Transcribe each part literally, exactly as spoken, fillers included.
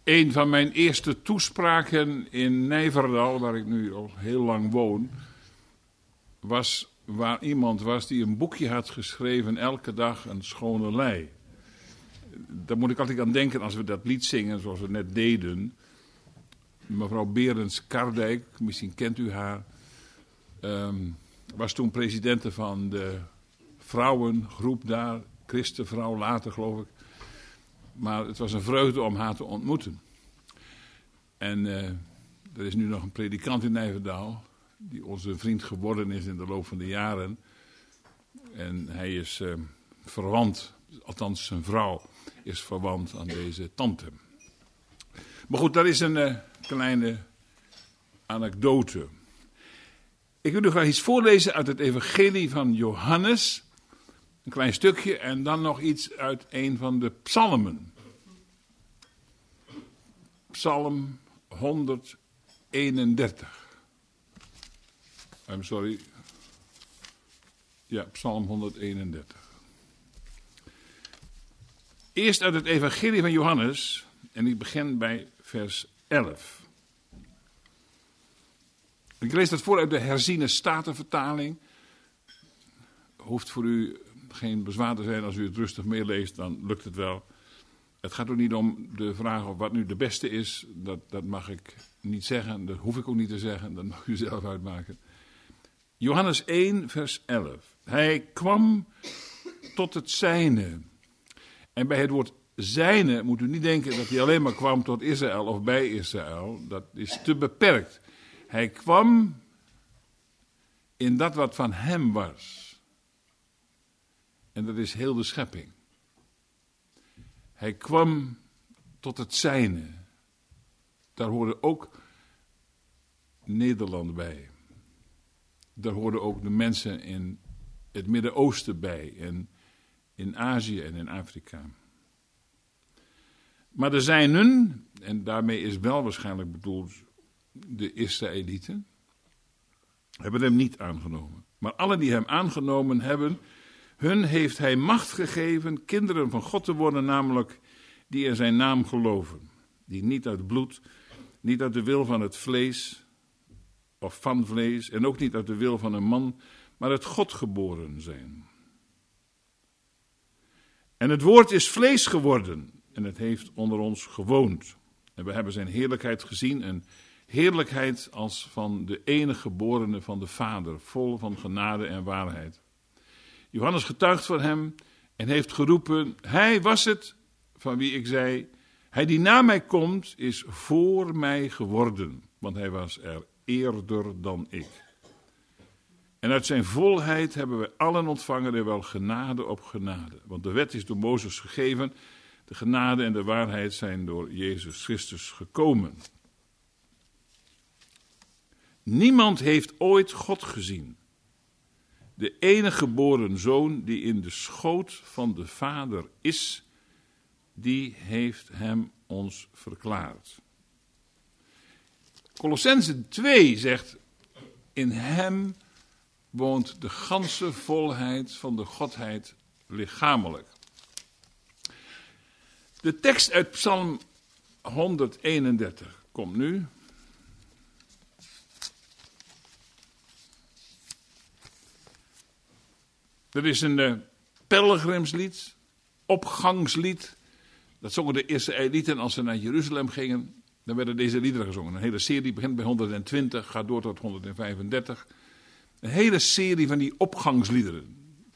Een van mijn eerste toespraken in Nijverdal, waar ik nu al heel lang woon, was waar iemand was die een boekje had geschreven, elke dag een schone lei. Daar moet ik altijd aan denken als we dat lied zingen, zoals we net deden. Mevrouw Berends Kardijk, misschien kent u haar, um, was toen presidente van de vrouwengroep daar, Christenvrouw later geloof ik. Maar het was een vreugde om haar te ontmoeten. En uh, er is nu nog een predikant in Nijverdal, die onze vriend geworden is in de loop van de jaren. En hij is uh, verwant, althans zijn vrouw is verwant aan deze tante. Maar goed, dat is een uh, kleine anekdote. Ik wil u graag iets voorlezen uit het evangelie van Johannes. Een klein stukje en dan nog iets uit een van de psalmen. Psalm honderdeenendertig. I'm sorry. Ja, Psalm honderdeenendertig. Eerst uit het evangelie van Johannes en ik begin bij vers elf. Ik lees dat voor uit de herziene statenvertaling. Hoeft voor u geen bezwaar te zijn als u het rustig meeleest, dan lukt het wel. Het gaat ook niet om de vraag of wat nu de beste is. Dat, dat mag ik niet zeggen, dat hoef ik ook niet te zeggen, dat mag u zelf uitmaken. Johannes één, vers elf. Hij kwam tot het zijne. En bij het woord zijne moet u niet denken dat hij alleen maar kwam tot Israël of bij Israël. Dat is te beperkt. Hij kwam in dat wat van hem was. En dat is heel de schepping. Hij kwam tot het zijne. Daar hoorden ook Nederland bij. Daar hoorden ook de mensen in het Midden-Oosten bij. En in Azië en in Afrika. Maar de zijnen, en daarmee is wel waarschijnlijk bedoeld de Israëlieten, hebben hem niet aangenomen. Maar allen die hem aangenomen hebben, hun heeft hij macht gegeven kinderen van God te worden, namelijk die in zijn naam geloven. Die niet uit bloed, niet uit de wil van het vlees, of van vlees, en ook niet uit de wil van een man, maar uit God geboren zijn. En het woord is vlees geworden en het heeft onder ons gewoond. En we hebben zijn heerlijkheid gezien, een heerlijkheid als van de enige geborene van de Vader, vol van genade en waarheid. Johannes getuigt van hem en heeft geroepen, hij was het van wie ik zei, hij die na mij komt is voor mij geworden, want hij was er eerder dan ik. En uit zijn volheid hebben wij allen ontvangen en wel genade op genade. Want de wet is door Mozes gegeven, de genade en de waarheid zijn door Jezus Christus gekomen. Niemand heeft ooit God gezien. De enige geboren zoon die in de schoot van de Vader is, die heeft hem ons verklaard. Kolossenzen twee zegt, in hem woont de ganse volheid van de Godheid lichamelijk. De tekst uit Psalm honderdeenendertig komt nu. Dat is een uh, pelgrimslied, opgangslied. Dat zongen de Israëlieten als ze naar Jeruzalem gingen. Dan werden deze liederen gezongen. Een hele serie begint bij honderdtwintig, gaat door tot honderdvijfendertig. Een hele serie van die opgangsliederen.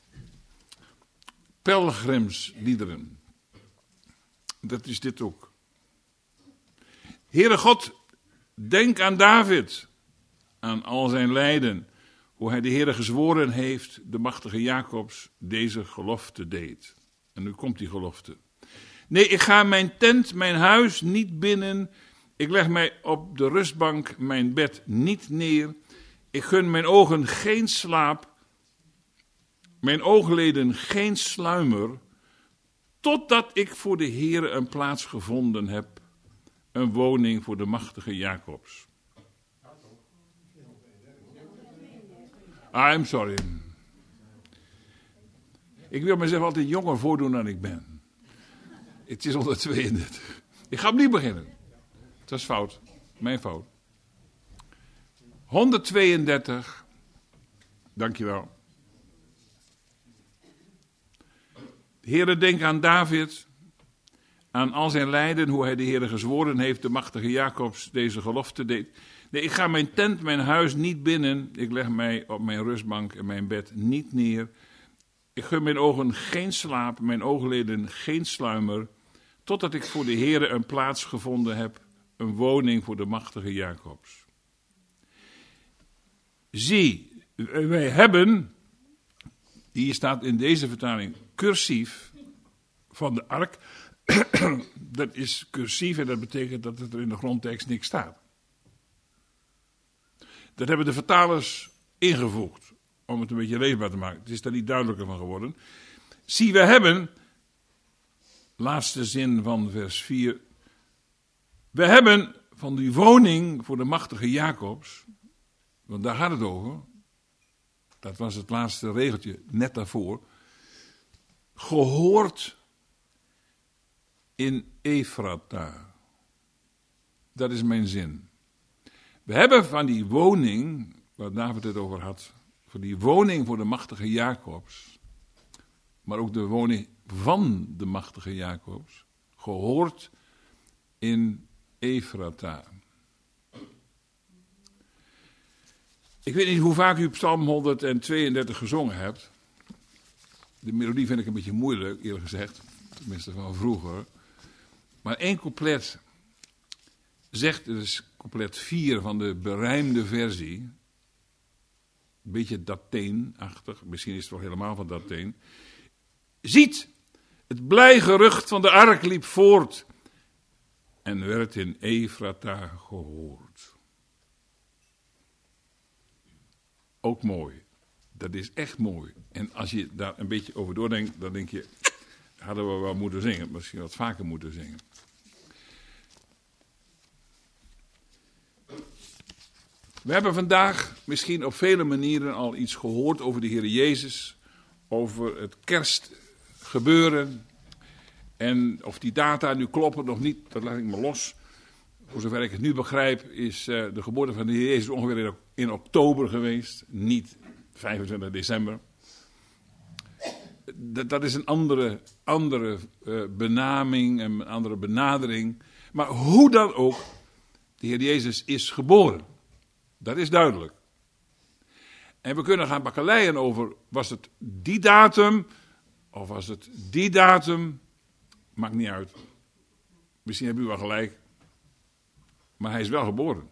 Pelgrimsliederen. Dat is dit ook. Heere God, denk aan David, aan al zijn lijden, hoe hij de Heere gezworen heeft, de machtige Jacobs, deze gelofte deed. En nu komt die gelofte. Nee, ik ga mijn tent, mijn huis niet binnen, ik leg mij op de rustbank, mijn bed niet neer, ik gun mijn ogen geen slaap, mijn oogleden geen sluimer, totdat ik voor de Heere een plaats gevonden heb, een woning voor de machtige Jacobs. I'm sorry. Ik wil mezelf altijd jonger voordoen dan ik ben. Het is honderdtweeëndertig. Ik ga opnieuw beginnen. Dat is fout. Mijn fout. honderdtweeëndertig. Dankjewel. Heere, denk aan David, aan al zijn lijden, hoe hij de Heere gezworen heeft, de machtige Jacobs deze gelofte deed. Nee, ik ga mijn tent, mijn huis niet binnen. Ik leg mij op mijn rustbank en mijn bed niet neer. Ik gun mijn ogen geen slaap, mijn oogleden geen sluimer, totdat ik voor de Heere een plaats gevonden heb, een woning voor de machtige Jacobs. Zie, wij hebben, hier staat in deze vertaling cursief van de ark. Dat is cursief en dat betekent dat er in de grondtekst niks staat. Dat hebben de vertalers ingevoegd, om het een beetje leesbaar te maken. Het is daar niet duidelijker van geworden. Zie, we hebben, laatste zin van vers vier. We hebben van die woning voor de machtige Jacobs, want daar gaat het over. Dat was het laatste regeltje, net daarvoor. Gehoord in Efrata. Dat is mijn zin. We hebben van die woning, waar David het over had, voor die woning voor de machtige Jacobs, maar ook de woning van de machtige Jacobs, gehoord in Efrata. Ik weet niet hoe vaak u Psalm honderdtweeëndertig gezongen hebt. De melodie vind ik een beetje moeilijk, eerlijk gezegd. Tenminste van vroeger. Maar één couplet zegt, het is couplet vier van de berijmde versie. Een beetje Dateen-achtig. Misschien is het wel helemaal van Dateen. Ziet, het blij gerucht van de ark liep voort. En werd in Efrata gehoord. Ook mooi. Dat is echt mooi. En als je daar een beetje over doordenkt, dan denk je, hadden we wel moeten zingen. Misschien wat vaker moeten zingen. We hebben vandaag misschien op vele manieren al iets gehoord over de Heer Jezus. Over het kerstgebeuren. En of die data nu kloppen nog niet, dat laat ik me los. Voor zover ik het nu begrijp, is uh, de geboorte van de Heer Jezus ongeveer in oktober geweest. Niet vijfentwintig december. Dat, dat is een andere, andere uh, benaming, een andere benadering. Maar hoe dan ook, de Heer Jezus is geboren. Dat is duidelijk. En we kunnen gaan bakkeleien over, was het die datum, of was het die datum, maakt niet uit. Misschien hebben u wel gelijk. Maar hij is wel geboren.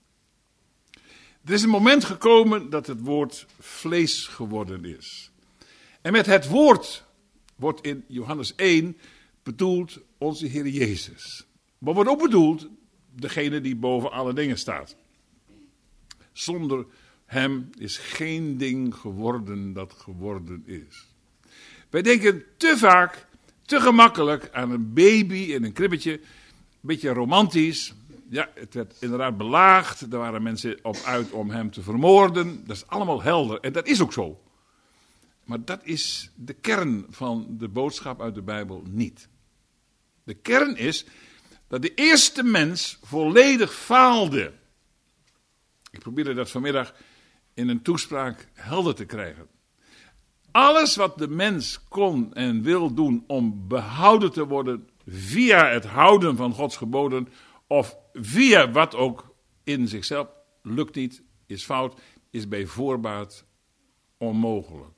Er is een moment gekomen dat het woord vlees geworden is. En met het woord wordt in Johannes één bedoeld onze Heer Jezus. Maar wordt ook bedoeld degene die boven alle dingen staat. Zonder hem is geen ding geworden dat geworden is. Wij denken te vaak, te gemakkelijk aan een baby in een kribbetje. Een beetje romantisch. Ja, het werd inderdaad belaagd. Er waren mensen op uit om hem te vermoorden. Dat is allemaal helder. En dat is ook zo. Maar dat is de kern van de boodschap uit de Bijbel niet. De kern is dat de eerste mens volledig faalde. Ik probeerde dat vanmiddag in een toespraak helder te krijgen. Alles wat de mens kon en wil doen om behouden te worden via het houden van Gods geboden, of via wat ook in zichzelf, lukt niet, is fout, is bij voorbaat onmogelijk.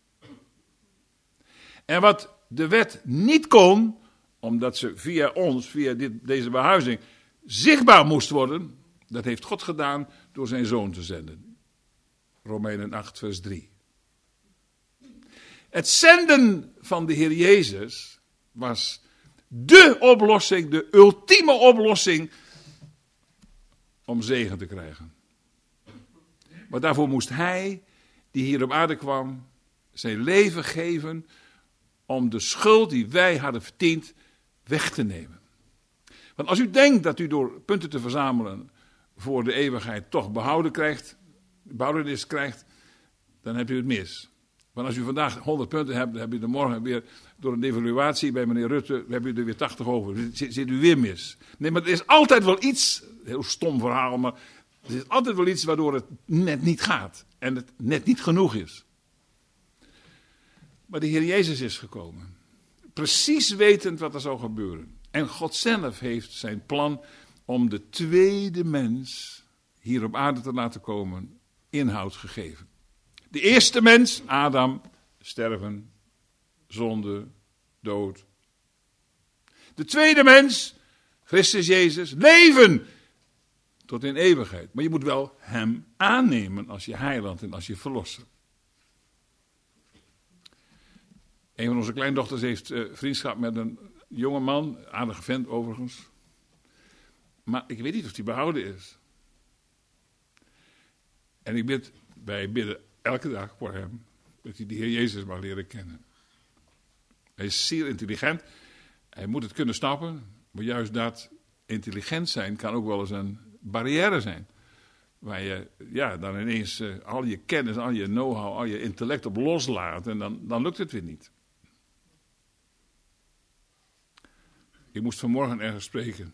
En wat de wet niet kon, omdat ze via ons, via dit, deze behuizing, zichtbaar moest worden, dat heeft God gedaan door zijn zoon te zenden. Romeinen acht vers drie. Het zenden van de Heer Jezus was de oplossing, de ultieme oplossing om zegen te krijgen. Maar daarvoor moest hij, die hier op aarde kwam, zijn leven geven om de schuld die wij hadden verdiend weg te nemen. Want als u denkt dat u door punten te verzamelen voor de eeuwigheid toch behouden krijgt, behoudenis krijgt, dan hebt u het mis. Want als u vandaag honderd punten hebt, dan heb je er morgen weer door een evaluatie bij meneer Rutte, heb je er weer tachtig over. Zit, zit u weer mis. Nee, maar er is altijd wel iets, heel stom verhaal, maar er is altijd wel iets waardoor het net niet gaat. En het net niet genoeg is. Maar de Heer Jezus is gekomen. Precies wetend wat er zou gebeuren. En God zelf heeft zijn plan om de tweede mens hier op aarde te laten komen, inhoud gegeven. De eerste mens, Adam, sterven, zonde, dood. De tweede mens, Christus Jezus, leven tot in eeuwigheid. Maar je moet wel hem aannemen als je heiland en als je verlosser. Een van onze kleindochters heeft uh, vriendschap met een jonge man, aardige vent overigens. Maar ik weet niet of die behouden is. En ik bid, wij bidden elke dag voor hem, dat hij de Heer Jezus mag leren kennen. Hij is zeer intelligent, hij moet het kunnen snappen, maar juist dat intelligent zijn kan ook wel eens een barrière zijn. Waar je ja, dan ineens uh, al je kennis, al je know-how, al je intellect op loslaat en dan, dan lukt het weer niet. Ik moest vanmorgen ergens spreken.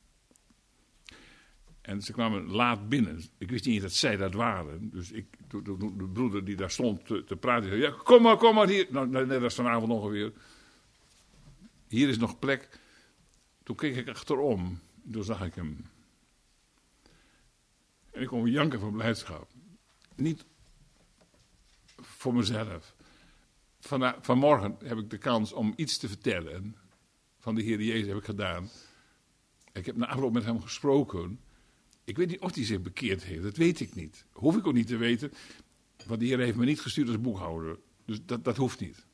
En ze kwamen laat binnen. Ik wist niet dat zij dat waren. Dus ik, de, de, de broeder die daar stond te, te praten, zei, ja, kom maar, kom maar hier. Nou, net als vanavond ongeveer. Hier is nog plek. Toen keek ik achterom. Toen zag ik hem. En ik kon janken van blijdschap. Niet voor mezelf. Van, vanmorgen heb ik de kans om iets te vertellen. Van de Heer Jezus heb ik gedaan. Ik heb na afloop met hem gesproken. Ik weet niet of hij zich bekeerd heeft. Dat weet ik niet. Hoef ik ook niet te weten. Want de Heer heeft me niet gestuurd als boekhouder. Dus dat, dat hoeft niet.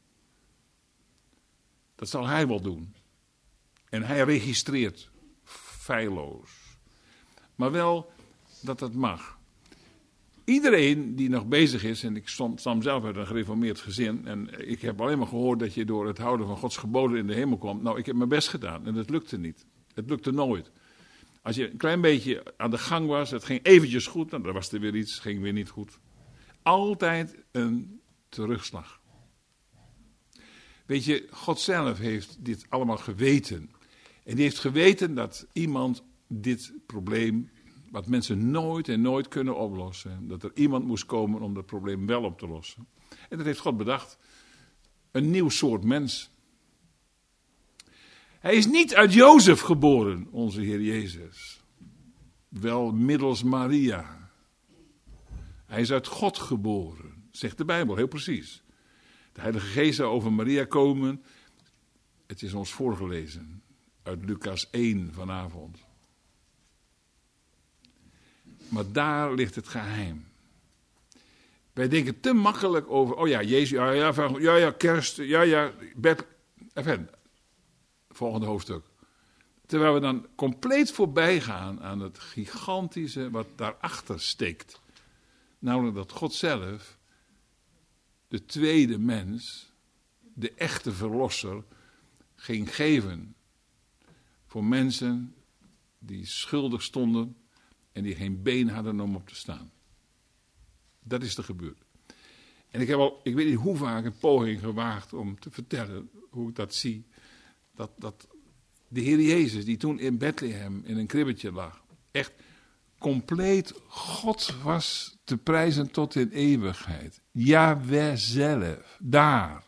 Dat zal hij wel doen. En hij registreert. Feilloos. Maar wel dat dat mag. Iedereen die nog bezig is. En ik stam, stam zelf uit een gereformeerd gezin. En ik heb alleen maar gehoord dat je door het houden van Gods geboden in de hemel komt. Nou, ik heb mijn best gedaan. En dat lukte niet. Het lukte nooit. Als je een klein beetje aan de gang was, het ging eventjes goed, dan was er weer iets, het ging weer niet goed. Altijd een terugslag. Weet je, God zelf heeft dit allemaal geweten. En die heeft geweten dat iemand dit probleem, wat mensen nooit en nooit kunnen oplossen, dat er iemand moest komen om dat probleem wel op te lossen. En dat heeft God bedacht. Een nieuw soort mens. Hij is niet uit Jozef geboren, onze Heer Jezus. Wel middels Maria. Hij is uit God geboren, zegt de Bijbel, heel precies. De Heilige Geest zou over Maria komen. Het is ons voorgelezen uit Lucas één vanavond. Maar daar ligt het geheim. Wij denken te makkelijk over, oh ja, Jezus, ja, ja, ja, ja kerst, ja, ja, bed, even. Volgende hoofdstuk. Terwijl we dan compleet voorbij gaan aan het gigantische wat daarachter steekt. Namelijk dat God zelf, de tweede mens, de echte verlosser, ging geven voor mensen die schuldig stonden en die geen been hadden om op te staan. Dat is er gebeurd. En ik heb al, ik weet niet hoe vaak een poging gewaagd om te vertellen hoe ik dat zie. Dat, dat de Heer Jezus, die toen in Bethlehem in een kribbetje lag, echt compleet God was te prijzen tot in eeuwigheid. Jahweh zelf, daar.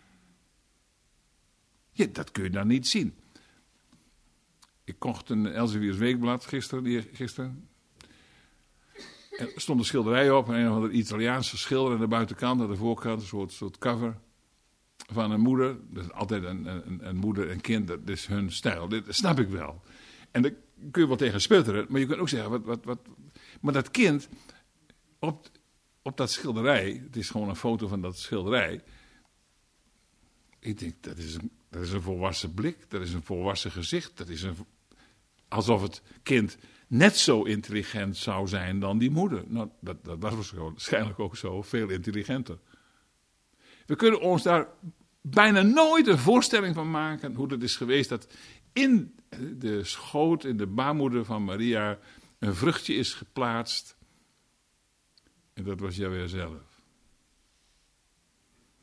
Ja, dat kun je dan niet zien. Ik kocht een Elsevier's Weekblad gisteren. gisteren. Er stond een schilderij op, een of andere Italiaanse schilder aan de buitenkant, aan de voorkant, een soort, soort cover. Van een moeder, dat is altijd een, een, een moeder en kind, dat is hun stijl, dat snap ik wel. En daar kun je wel tegen sputteren, maar je kunt ook zeggen, wat, wat, wat. Maar dat kind, op, op dat schilderij, het is gewoon een foto van dat schilderij. Ik denk, dat is een, dat is een volwassen blik, dat is een volwassen gezicht, dat is een, alsof het kind net zo intelligent zou zijn dan die moeder. Nou, dat, dat was waarschijnlijk ook zo, veel intelligenter. We kunnen ons daar bijna nooit een voorstelling van maken hoe het is geweest dat in de schoot, in de baarmoeder van Maria, een vruchtje is geplaatst. En dat was Jahweh zelf.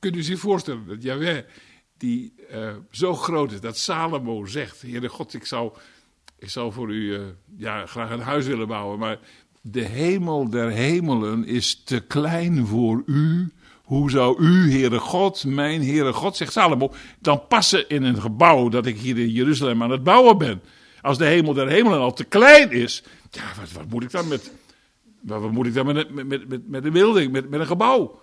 Kunt u zich voorstellen dat Jahweh, die uh, zo groot is, dat Salomo zegt, Heere God, ik zou, ik zou voor u uh, ja, graag een huis willen bouwen, maar de hemel der hemelen is te klein voor u. Hoe zou u, Heere God, mijn Heere God, zegt Salomo, dan passen in een gebouw dat ik hier in Jeruzalem aan het bouwen ben? Als de hemel der hemelen al te klein is, ja, wat, wat moet ik dan met, wat, wat moet ik dan met, met, met, met, met een building, met, met een gebouw?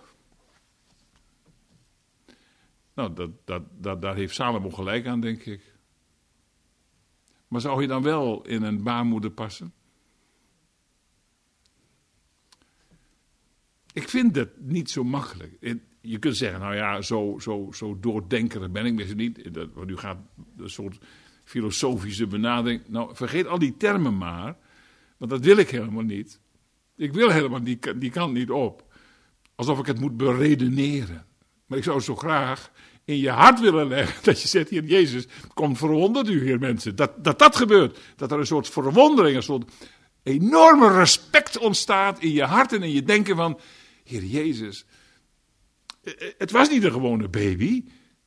Nou, dat, dat, dat, daar heeft Salomo gelijk aan, denk ik. Maar zou je dan wel in een baarmoeder passen? Ik vind dat niet zo makkelijk. Je kunt zeggen, nou ja, zo, zo, zo doordenkerig ben ik misschien niet. Dat, want u gaat een soort filosofische benadering. Nou, vergeet al die termen maar. Want dat wil ik helemaal niet. Ik wil helemaal die, die kant niet op. Alsof ik het moet beredeneren. Maar ik zou het zo graag in je hart willen leggen. Dat je zegt, hier Jezus, kom verwonderd u hier mensen. Dat, dat dat gebeurt. Dat er een soort verwondering, een soort enorme respect ontstaat in je hart en in je denken van, Heer Jezus, het was niet een gewone baby.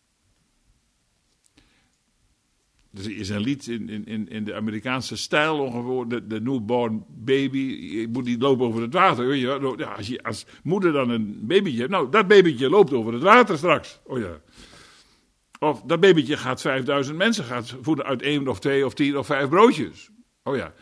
Er is een lied in, in, in de Amerikaanse stijl ongeveer, de, de newborn baby, je moet niet lopen over het water. Weet je? Ja, als je als moeder dan een babytje hebt, nou, dat babytje loopt over het water straks. Oh ja. Of dat babytje gaat vijfduizend mensen gaat voeden uit één of twee of tien of vijf broodjes. Oh ja.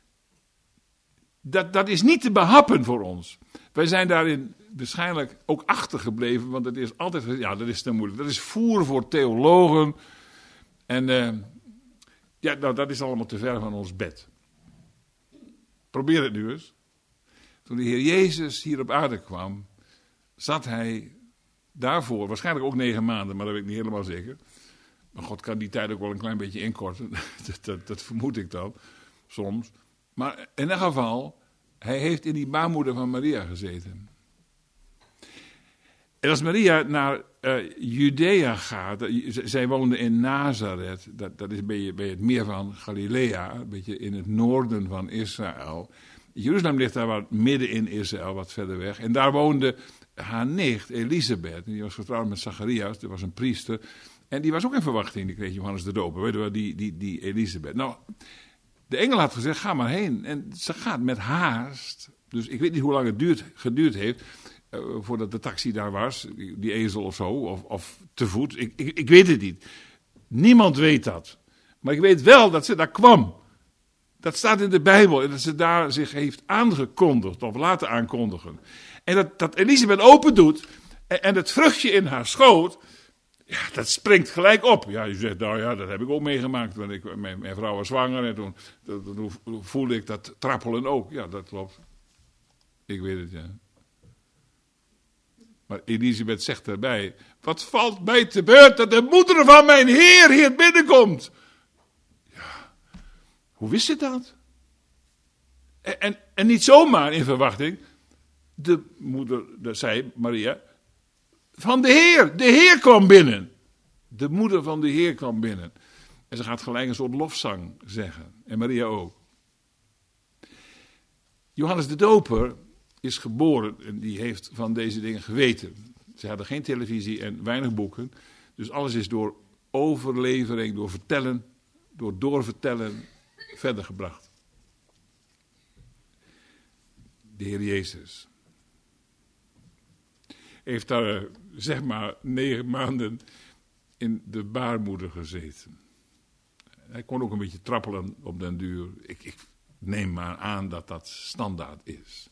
Dat, dat is niet te behappen voor ons. Wij zijn daarin waarschijnlijk ook achtergebleven, want het is altijd, ja, dat is te moeilijk. Dat is voer voor theologen. En uh, ja, nou, dat is allemaal te ver van ons bed. Probeer het nu eens. Toen de Heer Jezus hier op aarde kwam, zat hij daarvoor, waarschijnlijk ook negen maanden, maar dat weet ik niet helemaal zeker. Maar God kan die tijd ook wel een klein beetje inkorten. dat, dat, dat vermoed ik dan, soms. Maar in ieder geval, hij heeft in die baarmoeder van Maria gezeten. En als Maria naar uh, Judea gaat, uh, zij woonde in Nazareth, dat, dat is bij, bij het meer van Galilea, een beetje in het noorden van Israël. Jeruzalem ligt daar wat midden in Israël, wat verder weg. En daar woonde haar nicht, Elisabeth, die was getrouwd met Zacharias, die was een priester. En die was ook in verwachting, die kreeg Johannes de Doper, weet je wel, die, die, die Elisabeth. Nou, de engel had gezegd, ga maar heen. En ze gaat met haast. Dus ik weet niet hoe lang het duurt, geduurd heeft, uh, voordat de taxi daar was, die, die ezel of zo, of, of te voet. Ik, ik, ik weet het niet. Niemand weet dat. Maar ik weet wel dat ze daar kwam. Dat staat in de Bijbel. En dat ze daar zich heeft aangekondigd, of laten aankondigen. En dat, dat Elisabeth open doet, en, en het vruchtje in haar schoot, ja, dat springt gelijk op. Ja, je zegt, nou ja, dat heb ik ook meegemaakt. Want ik, mijn, mijn vrouw was zwanger en toen, toen, toen voelde ik dat trappelen ook. Ja, dat klopt. Ik weet het, ja. Maar Elisabeth zegt erbij, wat valt mij te beurt dat de moeder van mijn Heer hier binnenkomt? Ja, hoe wist ze dat? En, en, en niet zomaar in verwachting. De moeder, de, zei Maria, van de Heer. De Heer kwam binnen. De moeder van de Heer kwam binnen. En ze gaat gelijk een soort lofzang zeggen. En Maria ook. Johannes de Doper is geboren en die heeft van deze dingen geweten. Ze hadden geen televisie en weinig boeken. Dus alles is door overlevering, door vertellen, door doorvertellen verder gebracht. De Heer Jezus heeft daar, zeg maar, negen maanden in de baarmoeder gezeten. Hij kon ook een beetje trappelen op den duur. Ik, ik neem maar aan dat dat standaard is.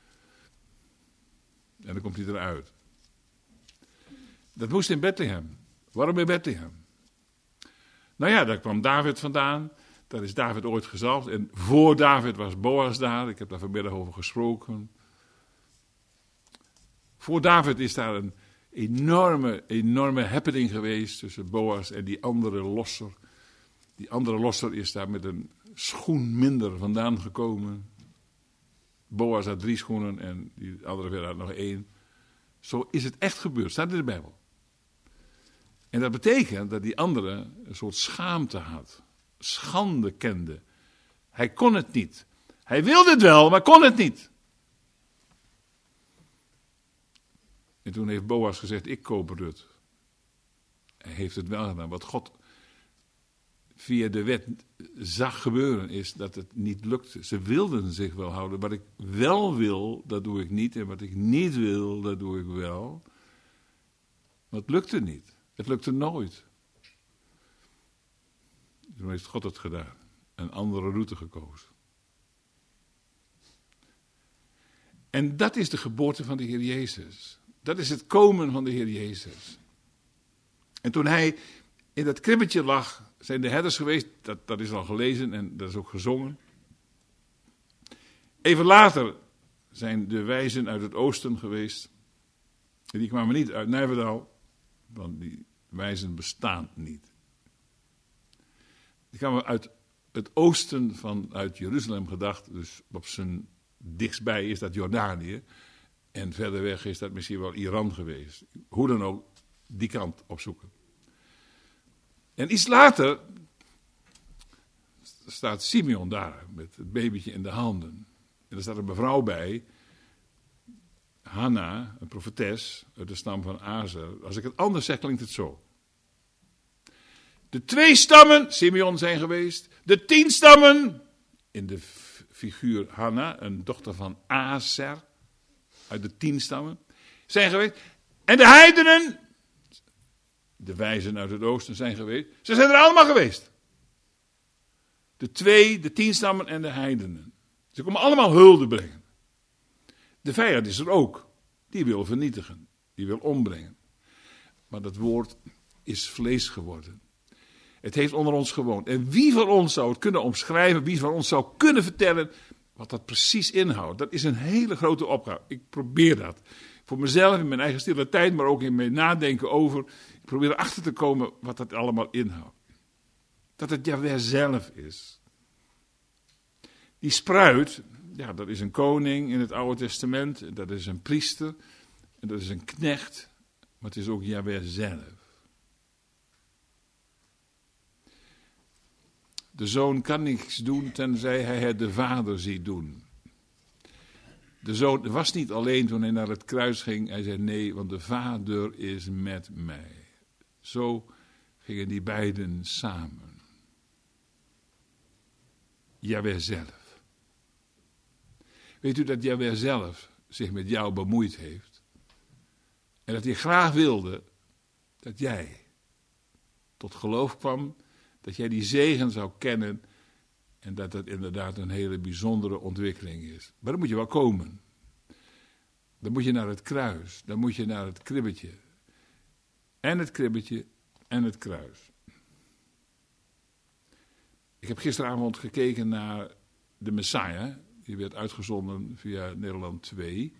En dan komt hij eruit. Dat moest in Bethlehem. Waarom in Bethlehem? Nou ja, daar kwam David vandaan. Daar is David ooit gezalfd. En voor David was Boas daar. Ik heb daar vanmiddag over gesproken. Voor David is daar een enorme, enorme happening geweest tussen Boas en die andere losser. Die andere losser is daar met een schoen minder vandaan gekomen. Boas had drie schoenen en die andere weer had nog één. Zo is het echt gebeurd, staat in de Bijbel. En dat betekent dat die andere een soort schaamte had. Schande kende. Hij kon het niet. Hij wilde het wel, maar kon het niet. En toen heeft Boas gezegd, ik koop Rut. Hij heeft het wel gedaan. Wat God via de wet zag gebeuren is dat het niet lukte. Ze wilden zich wel houden. Wat ik wel wil, dat doe ik niet. En wat ik niet wil, dat doe ik wel. Maar het lukte niet. Het lukte nooit. Toen heeft God het gedaan. Een andere route gekozen. En dat is de geboorte van de Heer Jezus. Dat is het komen van de Heer Jezus. En toen hij in dat kribbetje lag, zijn de herders geweest, dat, dat is al gelezen en dat is ook gezongen. Even later zijn de wijzen uit het oosten geweest. En die kwamen niet uit Nijverdal, want die wijzen bestaan niet. Die kwamen uit het oosten vanuit Jeruzalem gedacht, dus op zijn dichtstbij is dat Jordanië. En verder weg is dat misschien wel Iran geweest. Hoe dan ook, die kant opzoeken. En iets later staat Simeon daar met het babytje in de handen. En er staat een mevrouw bij, Hanna, een profetes uit de stam van Azer. Als ik het anders zeg, klinkt het zo. De twee stammen, Simeon, zijn geweest. De tien stammen, in de figuur Hanna, een dochter van Azer, uit de tien stammen, zijn geweest. En de heidenen, de wijzen uit het oosten zijn geweest. Ze zijn er allemaal geweest. De twee, de tien stammen en de heidenen. Ze komen allemaal hulde brengen. De vijand is er ook. Die wil vernietigen. Die wil ombrengen. Maar dat woord is vlees geworden. Het heeft onder ons gewoond. En wie van ons zou het kunnen omschrijven, wie van ons zou kunnen vertellen wat dat precies inhoudt. Dat is een hele grote opgave. Ik probeer dat. Voor mezelf, in mijn eigen stille tijd, maar ook in mijn nadenken over. Ik probeer erachter te komen wat dat allemaal inhoudt. Dat het Jahweh zelf is. Die spruit, ja, dat is een koning in het Oude Testament. Dat is een priester. En dat is een knecht. Maar het is ook Jahweh zelf. De zoon kan niets doen tenzij hij het de vader ziet doen. De zoon was niet alleen toen hij naar het kruis ging. Hij zei nee, want de vader is met mij. Zo gingen die beiden samen. Jahweh zelf. Weet u dat Jahweh zelf zich met jou bemoeid heeft? En dat hij graag wilde dat jij tot geloof kwam. Dat jij die zegen zou kennen en dat dat inderdaad een hele bijzondere ontwikkeling is. Maar dan moet je wel komen. Dan moet je naar het kruis, dan moet je naar het kribbetje. En het kribbetje en het kruis. Ik heb gisteravond gekeken naar de Messiah. Die werd uitgezonden via Nederland twee.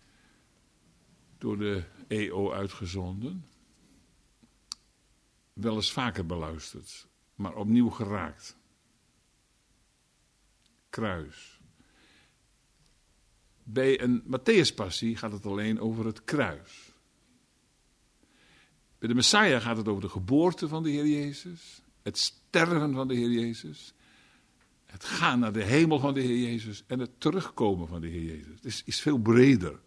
Door de E O uitgezonden. Wel eens vaker beluisterd. Maar opnieuw geraakt. Kruis. Bij een Matthäuspassie gaat het alleen over het kruis. Bij de Messiah gaat het over de geboorte van de Heer Jezus. Het sterven van de Heer Jezus. Het gaan naar de hemel van de Heer Jezus. En het terugkomen van de Heer Jezus. Het is, is veel breder.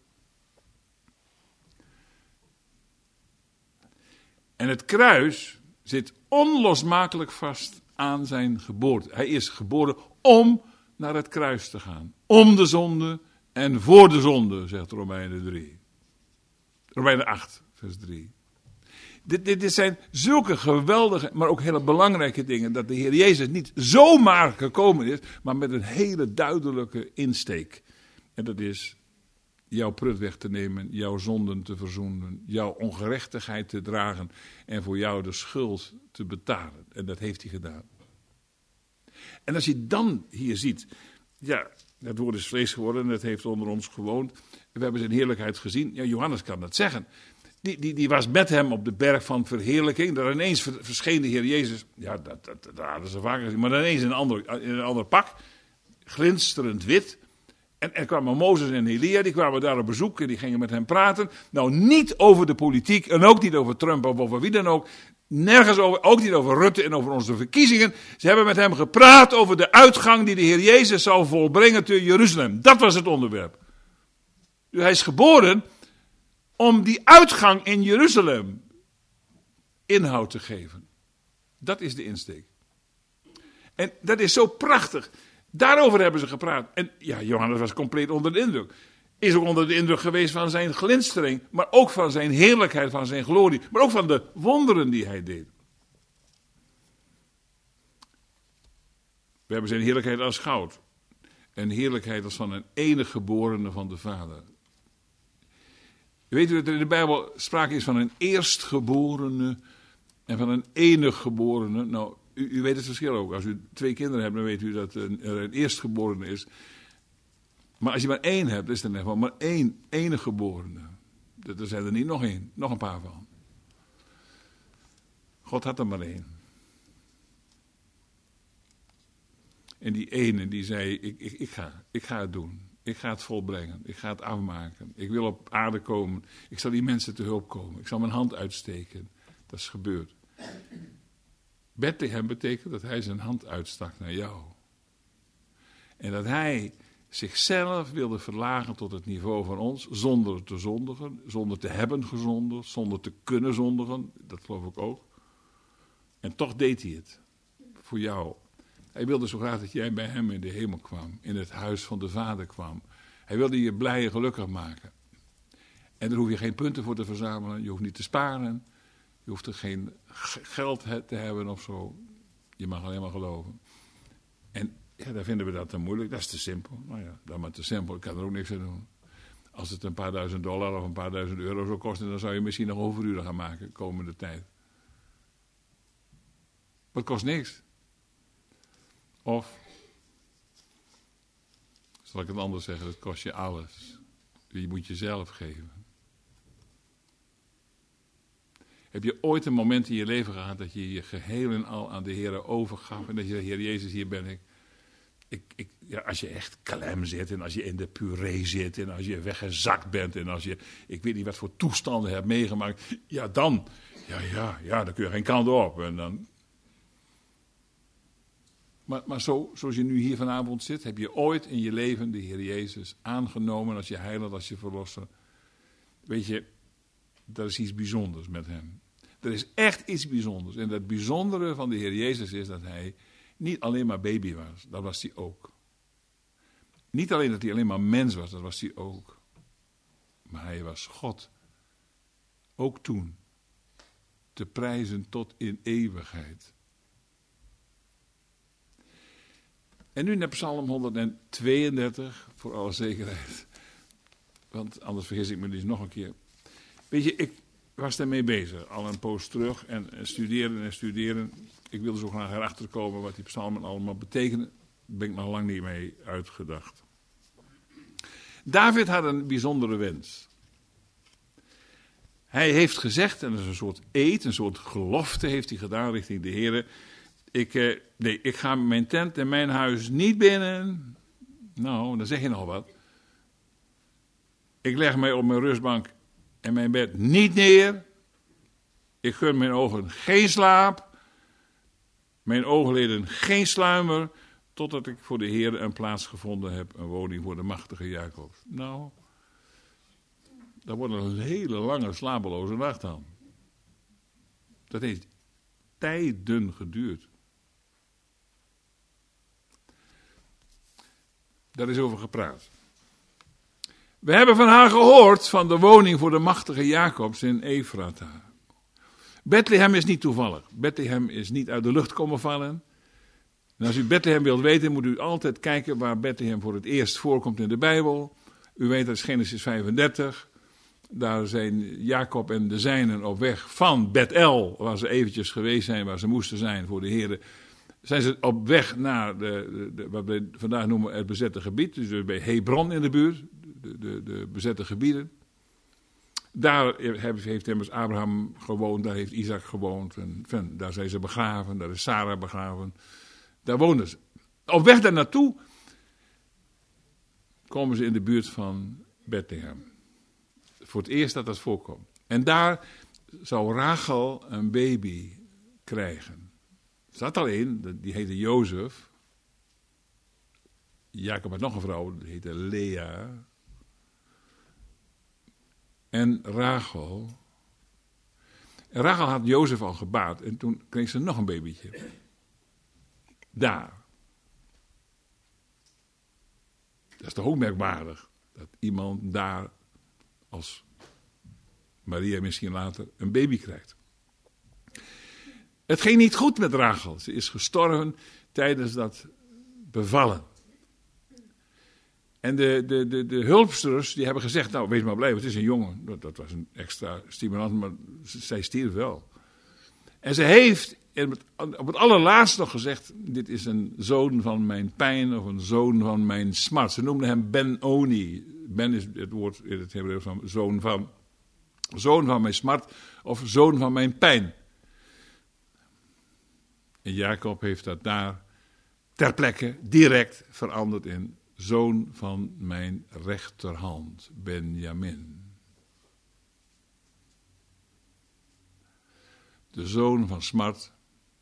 En het kruis zit onlosmakelijk vast aan zijn geboorte. Hij is geboren om naar het kruis te gaan. Om de zonde en voor de zonde, zegt Romeinen drie. Romeinen acht, vers drie. Dit, dit, dit zijn zulke geweldige, maar ook hele belangrijke dingen. Dat de Heer Jezus niet zomaar gekomen is, maar met een hele duidelijke insteek. En dat is jouw prut weg te nemen, jouw zonden te verzoenen, jouw ongerechtigheid te dragen en voor jou de schuld te betalen. En dat heeft hij gedaan. En als je dan hier ziet, ja, het woord is vlees geworden en het heeft onder ons gewoond. We hebben zijn heerlijkheid gezien. Ja, Johannes kan dat zeggen. Die, die, die was met hem op de berg van verheerlijking. Daar ineens verscheen de Heer Jezus. Ja, dat, dat, dat hadden ze vaker gezien. Maar ineens in een ander, in een ander pak. Glinsterend wit. En er kwamen Mozes en Elia, die kwamen daar op bezoek en die gingen met hem praten. Nou, niet over de politiek en ook niet over Trump of over wie dan ook. Nergens over, ook niet over Rutte en over onze verkiezingen. Ze hebben met hem gepraat over de uitgang die de Heer Jezus zou volbrengen te Jeruzalem. Dat was het onderwerp. Dus hij is geboren om die uitgang in Jeruzalem inhoud te geven. Dat is de insteek. En dat is zo prachtig. Daarover hebben ze gepraat. En ja, Johannes was compleet onder de indruk. Is ook onder de indruk geweest van zijn glinstering, maar ook van zijn heerlijkheid, van zijn glorie, maar ook van de wonderen die hij deed. We hebben zijn heerlijkheid aanschouwd. En heerlijkheid als van een enige geborene van de Vader. Weet u dat er in de Bijbel sprake is van een eerstgeborene en van een enig geborene? Nou, u, u weet het verschil ook. Als u twee kinderen hebt, dan weet u dat er een eerstgeborene is. Maar als je maar één hebt, is er net wel maar één enige geborene. Er zijn er niet nog één, nog een paar van. God had er maar één. En die ene die zei, ik, ik, ik, ga, ik ga het doen. Ik ga het volbrengen. Ik ga het afmaken. Ik wil op aarde komen. Ik zal die mensen te hulp komen. Ik zal mijn hand uitsteken. Dat is gebeurd. Bethlehem betekent dat hij zijn hand uitstak naar jou. En dat hij zichzelf wilde verlagen tot het niveau van ons, zonder te zondigen, zonder te hebben gezondigd, zonder te kunnen zondigen. Dat geloof ik ook. En toch deed hij het. Voor jou. Hij wilde zo graag dat jij bij hem in de hemel kwam. In het huis van de Vader kwam. Hij wilde je blij en gelukkig maken. En daar hoef je geen punten voor te verzamelen. Je hoeft niet te sparen. Je hoeft er geen geld te hebben of zo. Je mag alleen maar geloven. En ja, daar vinden we dat te moeilijk. Dat is te simpel. Nou ja, dat is maar te simpel. Ik kan er ook niks aan doen. Als het een paar duizend dollar of een paar duizend euro zou kosten, dan zou je misschien nog overuren gaan maken de komende tijd. Maar het kost niks. Of, zal ik het anders zeggen, het kost je alles. Je moet jezelf geven. Heb je ooit een moment in je leven gehad dat je je geheel en al aan de Heer overgaf en dat je zei, Heer Jezus, hier ben ik. ik, ik ja, als je echt klem zit en als je in de puree zit en als je weggezakt bent en als je, ik weet niet wat voor toestanden hebt meegemaakt, ja dan, ja, ja, ja, dan kun je geen kant op. En dan... Maar, maar zo, zoals je nu hier vanavond zit, heb je ooit in je leven de Heer Jezus aangenomen als je heiland, als je verlosser. Weet je, dat is iets bijzonders met hem. Er is echt iets bijzonders. En dat bijzondere van de Heer Jezus is dat hij niet alleen maar baby was, dat was hij ook. Niet alleen dat hij alleen maar mens was, dat was hij ook. Maar hij was God. Ook toen. Te prijzen tot in eeuwigheid. En nu naar Psalm honderdtweeëndertig, voor alle zekerheid. Want anders vergis ik me dus nog een keer. Weet je, ik was daarmee bezig, al een poos terug. En, en studeren en studeren. Ik wilde zo graag erachter komen wat die psalmen allemaal betekenen. Daar ben ik nog lang niet mee uitgedacht. David had een bijzondere wens. Hij heeft gezegd, en dat is een soort eed, een soort gelofte heeft hij gedaan richting de Heer. Ik, eh, nee, ik ga mijn tent en mijn huis niet binnen. Nou, dan zeg je nog wat. Ik leg mij op mijn rustbank en mijn bed niet neer. Ik gun mijn ogen geen slaap. Mijn oogleden geen sluimer. Totdat ik voor de Heer een plaats gevonden heb. Een woning voor de machtige Jacob. Nou, dat wordt een hele lange slapeloze nacht dan. Dat heeft tijden geduurd. Daar is over gepraat. We hebben van haar gehoord van de woning voor de machtige Jacobs in Efrata. Bethlehem is niet toevallig. Bethlehem is niet uit de lucht komen vallen. En als u Bethlehem wilt weten, moet u altijd kijken waar Bethlehem voor het eerst voorkomt in de Bijbel. U weet dat is Genesis vijfendertig. Daar zijn Jacob en de zijnen op weg van Bethel, waar ze eventjes geweest zijn, waar ze moesten zijn voor de Heer. Zijn ze op weg naar de, de, de, wat we vandaag noemen het bezette gebied, dus bij Hebron in de buurt, de, de, de bezette gebieden. Daar heeft immers Abraham gewoond, daar heeft Isaac gewoond, en, en daar zijn ze begraven, daar is Sarah begraven. Daar woonden ze. Op weg daar naartoe komen ze in de buurt van Bethlehem. Voor het eerst dat dat voorkomt. En daar zou Rachel een baby krijgen. Er zat al in, die heette Jozef. Jacob had nog een vrouw, die heette Lea. en Rachel. En Rachel had Jozef al gebaard en toen kreeg ze nog een babytje. Daar. Dat is toch ook merkwaardig. Dat iemand daar als Maria misschien later een baby krijgt. Het ging niet goed met Rachel. Ze is gestorven tijdens dat bevallen. En de, de, de, de hulpsters die hebben gezegd, nou wees maar blij, het is een jongen. Dat, dat was een extra stimulans, maar zij stierf wel. En ze heeft op het allerlaatst nog gezegd, dit is een zoon van mijn pijn of een zoon van mijn smart. Ze noemden hem Ben-Oni. Ben is het woord in het Hebreeuws van zoon van. Zoon van mijn smart of zoon van mijn pijn. En Jacob heeft dat daar ter plekke direct veranderd in zoon van mijn rechterhand, Benjamin. De zoon van smart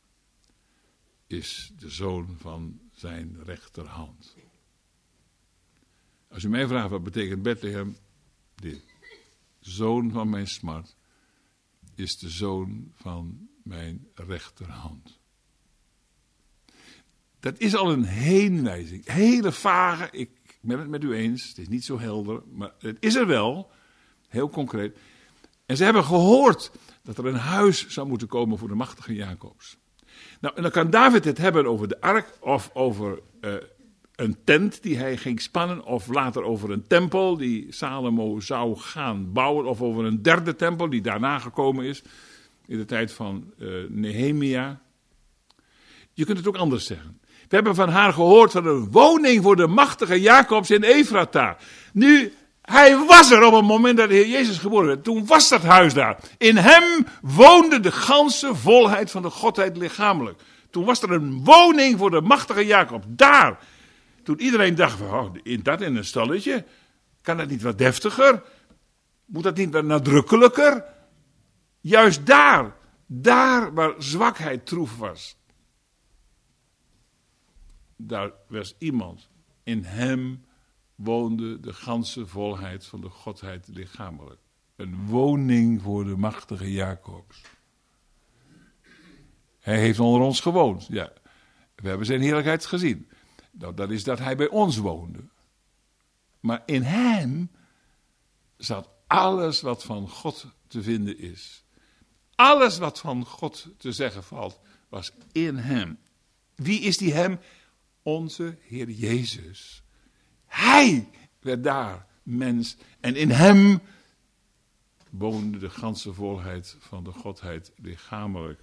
is de zoon van zijn rechterhand. Als u mij vraagt wat betekent Bethlehem, dit. Zoon van mijn smart is de zoon van mijn rechterhand. Dat is al een heenwijzing. Hele vage, ik ben het met u eens, het is niet zo helder, maar het is er wel, heel concreet. En ze hebben gehoord dat er een huis zou moeten komen voor de machtige Jacobs. Nou, en dan kan David het hebben over de ark of over uh, een tent die hij ging spannen, of later over een tempel die Salomo zou gaan bouwen, of over een derde tempel die daarna gekomen is, in de tijd van uh, Nehemia. Je kunt het ook anders zeggen. We hebben van haar gehoord van een woning voor de machtige Jacobs in Efrata. Nu, hij was er op het moment dat de Heer Jezus geboren werd. Toen was dat huis daar. In hem woonde de ganse volheid van de Godheid lichamelijk. Toen was er een woning voor de machtige Jacob. Daar. Toen iedereen dacht, oh, in dat in een stalletje. Kan dat niet wat deftiger? Moet dat niet wat nadrukkelijker? Juist daar. Daar waar zwakheid troef was. Daar was iemand. In hem woonde de ganse volheid van de Godheid lichamelijk. Een woning voor de machtige Jacobs. Hij heeft onder ons gewoond. Ja, we hebben zijn heerlijkheid gezien. Nou, dat is dat hij bij ons woonde. Maar in hem zat alles wat van God te vinden is. Alles wat van God te zeggen valt, was in hem. Wie is die hem? Onze Heer Jezus. Hij werd daar mens en in hem woonde de ganse volheid van de Godheid lichamelijk.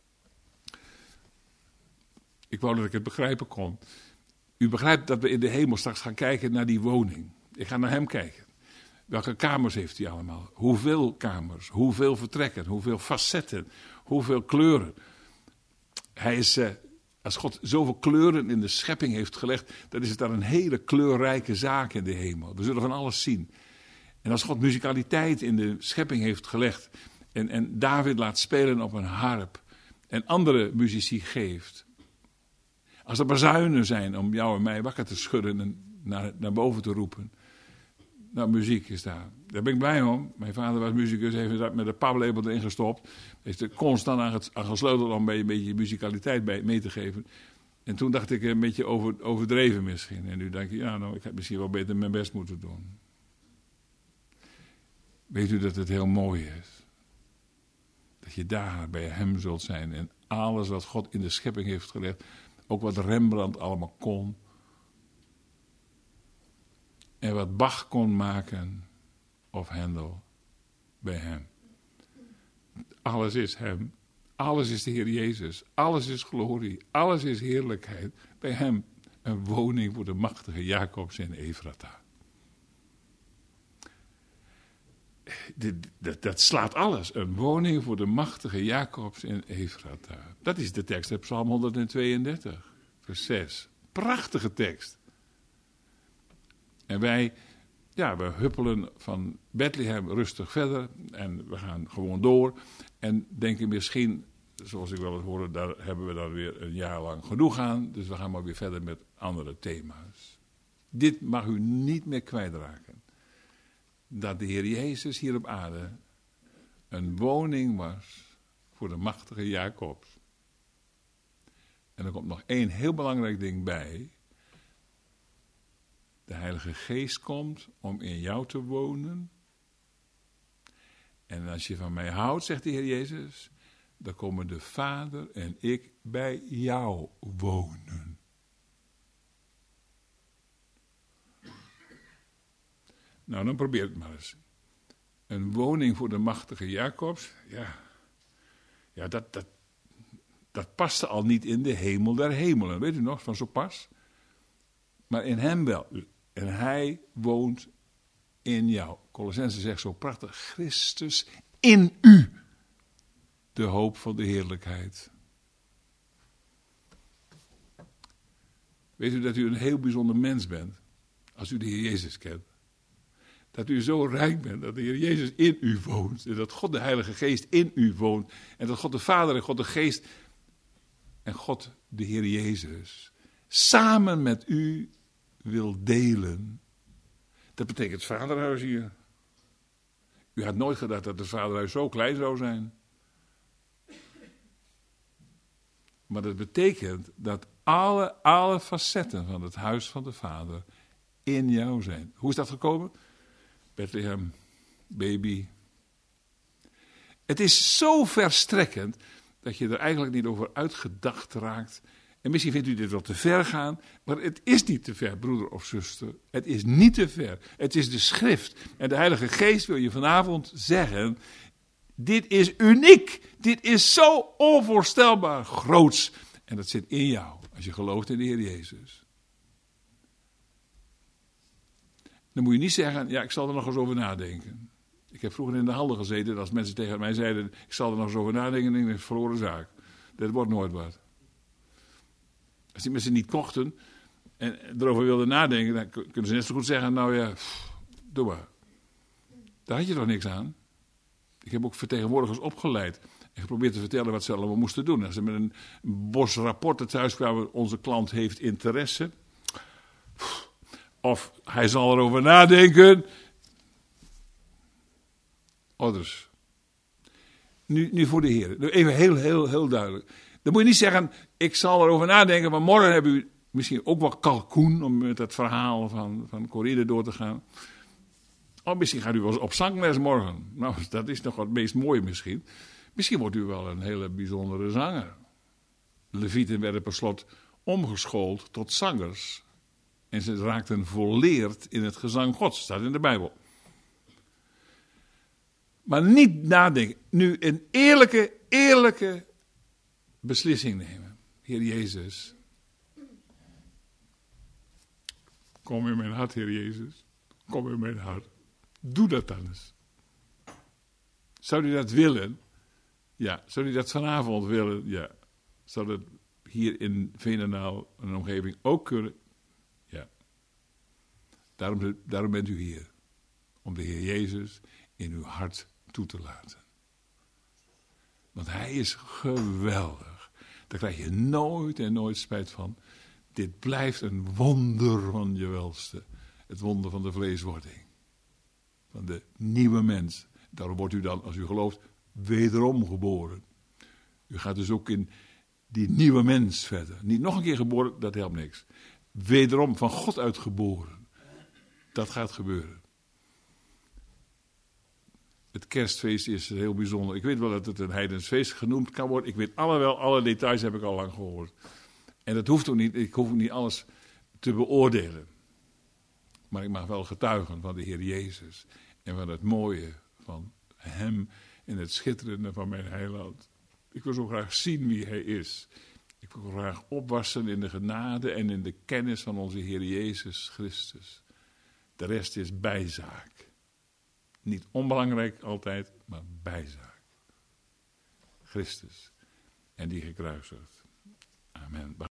Ik wou dat ik het begrijpen kon. U begrijpt dat we in de hemel straks gaan kijken naar die woning. Ik ga naar hem kijken. Welke kamers heeft hij allemaal? Hoeveel kamers? Hoeveel vertrekken? Hoeveel facetten? Hoeveel kleuren? Hij is... Uh, Als God zoveel kleuren in de schepping heeft gelegd, dan is het daar een hele kleurrijke zaak in de hemel. We zullen van alles zien. En als God muzikaliteit in de schepping heeft gelegd en, en David laat spelen op een harp en andere muzici geeft. Als er bazuinen zijn om jou en mij wakker te schudden en naar, naar boven te roepen. Nou, muziek is daar. Daar ben ik blij om. Mijn vader was muzikus, heeft dat met een paplepel erin gestopt. Heeft er constant aan, het, aan gesleuteld om een beetje muzikaliteit bij, mee te geven. En toen dacht ik een beetje over, overdreven misschien. En nu denk ik, ja, nou, ik heb misschien wel beter mijn best moeten doen. Weet u dat het heel mooi is? Dat je daar bij hem zult zijn. En alles wat God in de schepping heeft gelegd. Ook wat Rembrandt allemaal kon. En wat Bach kon maken, of Hendel, bij hem. Alles is hem. Alles is de Heer Jezus. Alles is glorie. Alles is heerlijkheid. Bij hem een woning voor de machtige Jacobs in Efrata. Dat, dat slaat alles. Een woning voor de machtige Jacobs in Efrata. Dat is de tekst uit Psalm honderdtweeëndertig, vers zes. Prachtige tekst. En wij, ja, we huppelen van Bethlehem rustig verder en we gaan gewoon door. En denken misschien, zoals ik wel eens hoorde, daar hebben we dan weer een jaar lang genoeg aan. Dus we gaan maar weer verder met andere thema's. Dit mag u niet meer kwijtraken. dat de Heer Jezus hier op aarde een woning was voor de machtige Jacob. En er komt nog één heel belangrijk ding bij. De Heilige Geest komt om in jou te wonen. En als je van mij houdt, zegt de Heer Jezus, dan komen de Vader en ik bij jou wonen. Nou, dan probeer het maar eens. Een woning voor de machtige Jacobs, ja, ja dat, dat, dat paste al niet in de hemel der hemelen. Weet u nog, van zo pas? Maar in hem wel. En hij woont in jou. Colossenzen zegt zo prachtig, Christus in u. De hoop van de heerlijkheid. Weet u dat u een heel bijzonder mens bent, als u de Heer Jezus kent? Dat u zo rijk bent, dat de Heer Jezus in u woont. En dat God de Heilige Geest in u woont. En dat God de Vader en God de Geest en God de Heer Jezus samen met u wil delen. Dat betekent het vaderhuis hier. U had nooit gedacht dat het vaderhuis zo klein zou zijn. Maar dat betekent dat alle, alle facetten van het huis van de Vader in jou zijn. Hoe is dat gekomen? Bethlehem, baby. Het is zo verstrekkend dat je er eigenlijk niet over uitgedacht raakt. En misschien vindt u dit wel te ver gaan, maar het is niet te ver, broeder of zuster. Het is niet te ver. Het is de schrift. En de Heilige Geest wil je vanavond zeggen, dit is uniek. Dit is zo onvoorstelbaar groots. En dat zit in jou, als je gelooft in de Heer Jezus. Dan moet je niet zeggen, ja, ik zal er nog eens over nadenken. Ik heb vroeger in de handen gezeten, als mensen tegen mij zeiden, ik zal er nog eens over nadenken, dan denk ik, dat is een verloren zaak. Dat wordt nooit wat. Als die mensen niet kochten en erover wilden nadenken, dan kunnen ze net zo goed zeggen, nou ja, pff, doe maar. Daar had je toch niks aan. Ik heb ook vertegenwoordigers opgeleid en geprobeerd te vertellen wat ze allemaal moesten doen. Als ze met een bos rapporten thuis kwamen, onze klant heeft interesse. Of hij zal erover nadenken. Others. Nu, nu voor de Heer. Even heel, heel, heel duidelijk. Dan moet je niet zeggen, ik zal erover nadenken, maar morgen hebben u misschien ook wel kalkoen, om met het verhaal van, van Corride door te gaan. Of misschien gaat u wel eens op zangles morgen. Nou, dat is nog het meest mooie misschien. Misschien wordt u wel een hele bijzondere zanger. Levieten werden per slot omgeschoold tot zangers. En ze raakten volleerd in het gezang Gods. Staat in de Bijbel. Maar niet nadenken. Nu een eerlijke, eerlijke beslissing nemen. Heer Jezus. Kom in mijn hart, Heer Jezus. Kom in mijn hart. Doe dat dan eens. Zou u dat willen? Ja. Zou u dat vanavond willen? Ja. Zou dat hier in Veenendaal een omgeving ook kunnen? Ja. Daarom, daarom bent u hier. Om de Heer Jezus in uw hart toe te laten. Want Hij is geweldig. Daar krijg je nooit en nooit spijt van. Dit blijft een wonder van je welste. Het wonder van de vleeswording. Van de nieuwe mens. Daarom wordt u dan, als u gelooft, wederom geboren. U gaat dus ook in die nieuwe mens verder. Niet nog een keer geboren, dat helpt niks. Wederom van God uit geboren. Dat gaat gebeuren. Het kerstfeest is heel bijzonder. Ik weet wel dat het een heidens feest genoemd kan worden. Ik weet alle wel, alle details heb ik al lang gehoord. En dat hoeft ook niet, ik hoef ook niet alles te beoordelen. Maar ik mag wel getuigen van de Heer Jezus. En van het mooie van Hem en het schitterende van mijn heiland. Ik wil zo graag zien wie Hij is. Ik wil graag opwassen in de genade en in de kennis van onze Heer Jezus Christus. De rest is bijzaak. Niet onbelangrijk altijd, maar bijzaak. Christus. En die gekruisigd. Amen.